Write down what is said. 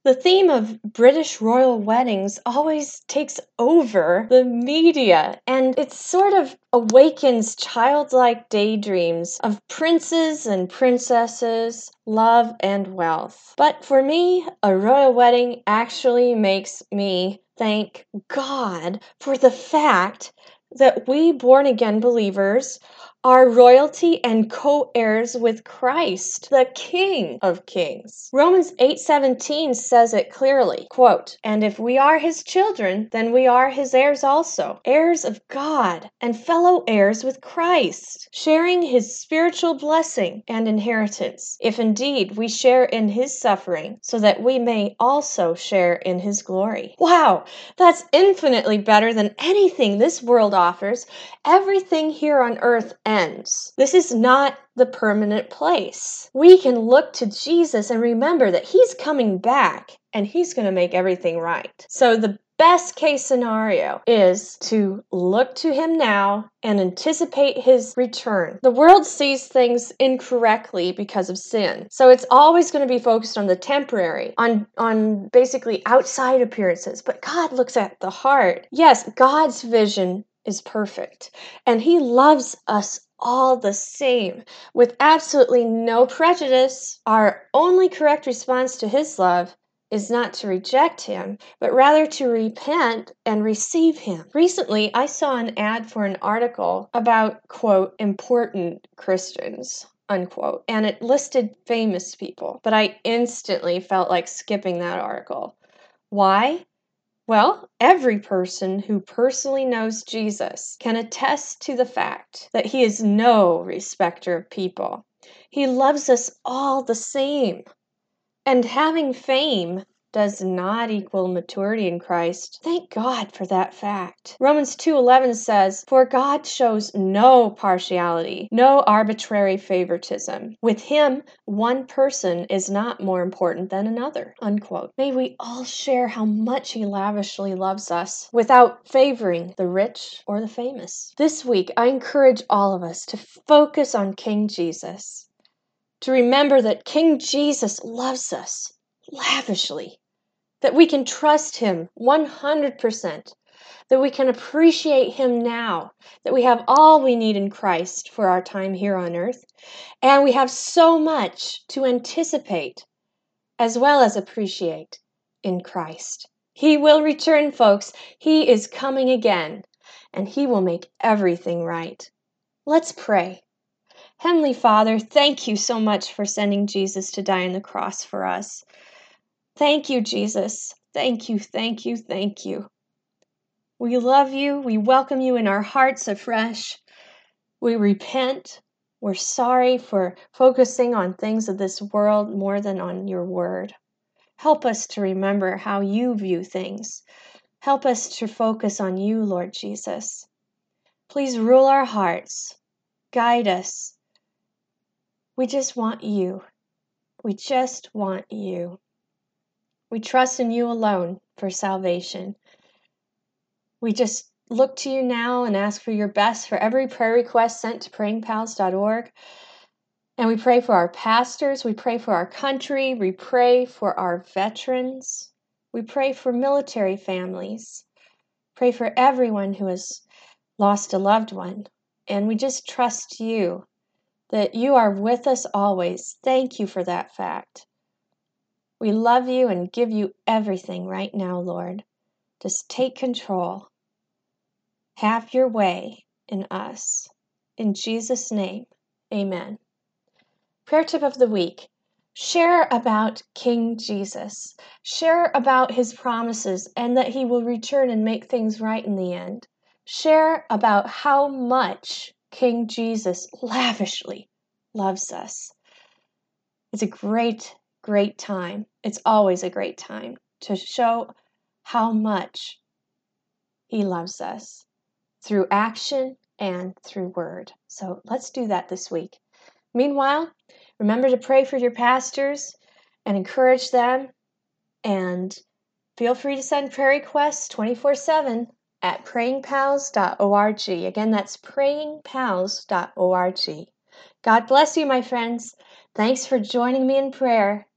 The theme of British royal weddings always takes over the media, and it sort of awakens childlike daydreams of princes and princesses, love and wealth. But for me, a royal wedding actually makes me thank God for the fact that we born-again believers are royalty and co-heirs with Christ, the King of Kings. Romans 8:17 says it clearly, quote, "And if we are his children, then we are his heirs also, heirs of God and fellow heirs with Christ, sharing his spiritual blessing and inheritance, if indeed we share in his suffering, so that we may also share in his glory." Wow, that's infinitely better than anything this world offers. Everything here on earth ends. This is not the permanent place. We can look to Jesus and remember that he's coming back and he's going to make everything right. So the best case scenario is to look to him now and anticipate his return. The world sees things incorrectly because of sin. So it's always going to be focused on the temporary, on basically outside appearances. But God looks at the heart. Yes, God's vision is perfect, and he loves us all the same, with absolutely no prejudice. Our only correct response to his love is not to reject him, but rather to repent and receive him. Recently, I saw an ad for an article about, quote, important Christians, unquote, and it listed famous people, but I instantly felt like skipping that article. Why? Well, every person who personally knows Jesus can attest to the fact that he is no respecter of people. He loves us all the same. And having fame does not equal maturity in Christ. Thank God for that fact. Romans 2:11 says, "For God shows no partiality, no arbitrary favoritism. With him, one person is not more important than another." Unquote. May we all share how much he lavishly loves us without favoring the rich or the famous. This week, I encourage all of us to focus on King Jesus, to remember that King Jesus loves us lavishly, that we can trust him 100%, that we can appreciate him now, that we have all we need in Christ for our time here on earth, and we have so much to anticipate as well as appreciate in Christ. He will return, folks. He is coming again, and he will make everything right. Let's pray. Heavenly Father, thank you so much for sending Jesus to die on the cross for us. Thank you, Jesus. Thank you, thank you, thank you. We love you. We welcome you in our hearts afresh. We repent. We're sorry for focusing on things of this world more than on your word. Help us to remember how you view things. Help us to focus on you, Lord Jesus. Please rule our hearts. Guide us. We just want you. We just want you. We trust in you alone for salvation. We just look to you now and ask for your best for every prayer request sent to prayingpals.org. And we pray for our pastors. We pray for our country. We pray for our veterans. We pray for military families. Pray for everyone who has lost a loved one. And we just trust you that you are with us always. Thank you for that fact. We love you and give you everything right now, Lord. Just take control. Have your way in us. In Jesus' name, amen. Prayer tip of the week. Share about King Jesus. Share about his promises and that he will return and make things right in the end. Share about how much King Jesus lavishly loves us. It's a great time. It's always a great time to show how much he loves us through action and through word. So let's do that this week. Meanwhile, remember to pray for your pastors and encourage them, and feel free to send prayer requests 24/7 at prayingpals.org. Again, that's prayingpals.org. God bless you, my friends. Thanks for joining me in prayer.